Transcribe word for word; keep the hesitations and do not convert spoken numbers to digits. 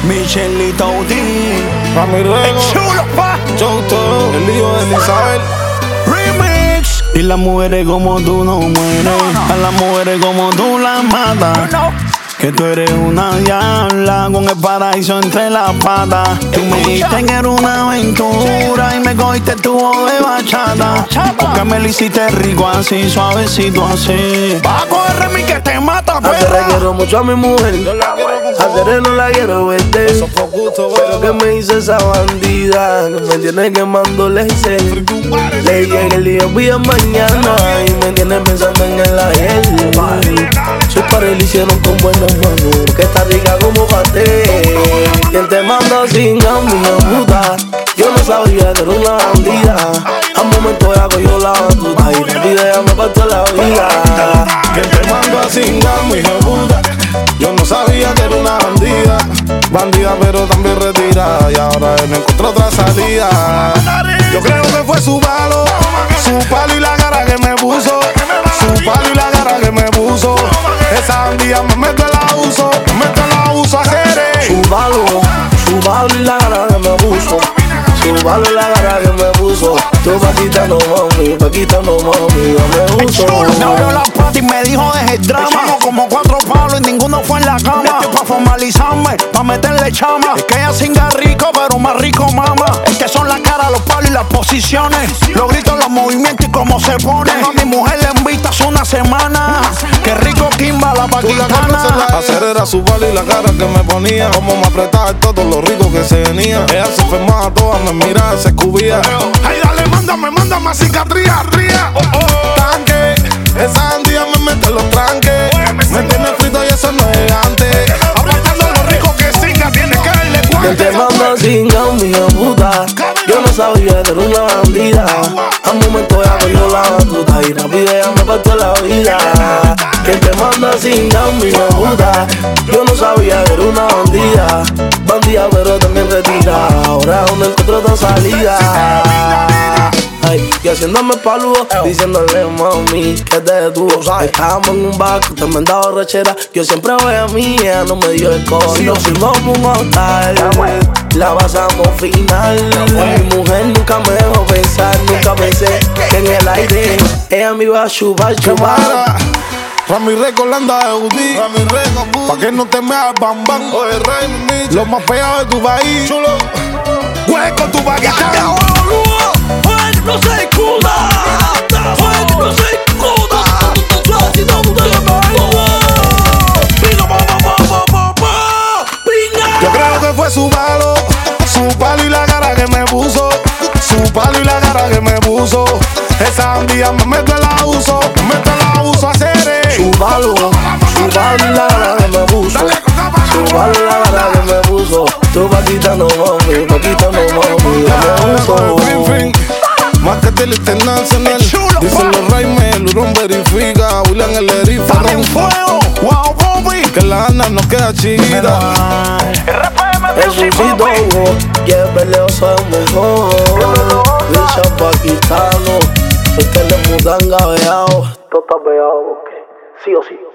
Michelito D. Rami Rego, chulo, pa. Choto, el hijo de Isabel. Remix. Y las mujeres como tú no mueren. No, no. A las mujeres como tú las matas. No, no. Que tú eres una diabla con el paraíso entre las patas. Tú me dijiste que era una aventura y me cogiste tu voz de bachata. Porque me lo hiciste rico así, suavecito así. Va a coger remix que te mata, perra. Hacer quiero mucho a mi mujer. Hacer no la quiero vender. Pero que me hizo esa bandida que me tiene quemando leche. Le llegué el día bien mañana y me tiene pensando en el ayer. Sus padres le hicieron con buenas manos, que está rica como paté. Quien te manda sin mi puta, yo no sabía que era una bandida. Al momento ya cogió la batuta y la vida ya me partió la vida. Quien te manda sin mi puta, yo no sabía que era una bandida. Bandida pero también retirada y ahora él no encontró otra salida. Yo creo que fue su palo, su palo y la cara que me puso. Su palo y la cara que me puso. Esa bandida me meto en la uso, me meto en la uso a hacer. Su palo, su palo y la cara que me puso. Su palo y la cara que me puso. Tu paquita no mami, paquita no mami, yo me uso. Me abrió la puerta y me dijo deje el drama. Como cuatro palos y ninguno fue en la cama. Esto pa' formalizarme, pa' meterle chama. Es que ella singa rico, pero más rico mama. Es que son la cara, los palos y las posiciones. Los gritos, los movimientos y cómo se pone. Tengo a mi mujer le invito hace una semana. Qué rico Kimba, la paquitana. Hacer era su palo y la cara que me ponía. Como me apretaba todo lo rico que se venía. Ella se enfermaba toda, me miraba, se escubía. Ay, dale, mándame, mándame cicatriz, ría. Oh, oh. Tanque, esa bandida me mete los tranques. Me tiene frito y eso no es elegante. Apartando lo rico que singa, tiene que darle Quien te guante. manda sin mi puta, yo no sabía que era una bandida. Al momento ya cogió la batuta y rápido ya me partió la vida. Quien te manda sin mi puta, yo no sabía que era una bandida. Bandida pero también retirada, ahora no encuentro otra salida. Ay, y haciéndome paludo, diciéndole mami que te detuvo. Estábamos en un bar, tremenda borrachera. Yo siempre voy a mí, ella no me dio el coño. Nos fuimos a un hotel, la pasamos final. Mi mujer nunca me dejó pensar, nunca pensé que en el aire ella me iba a chupar, chupar. Rami Rego anda de Udí. Rami Rego, pa' que no te me hagas bam bam. Oye, Rey, lo más pegado de tu país. Chulo, hueco tu paquita. No se escuda, no se escuda. Yo creo que fue su palo, su palo y la cara que me puso. Su palo y la cara que me puso. Esa bandida me meto en la uso, me meto en la uso a hacer. Su palo, su palo y la cara que me puso. Su palo y la cara que me puso. Tu paquita no mami, paquita no mami, yo me uso. Más que del internacional. Dicen los Reymes, el hurón verifica. William el Erifa. Dale en fuego, wow, Bobby. Que la Ana nos queda chiquita. Es un sitio, y el peleoso es mejor. Bicha paquitano, el que le mudan gabeado. Todo está pegado, ok, sí o sí.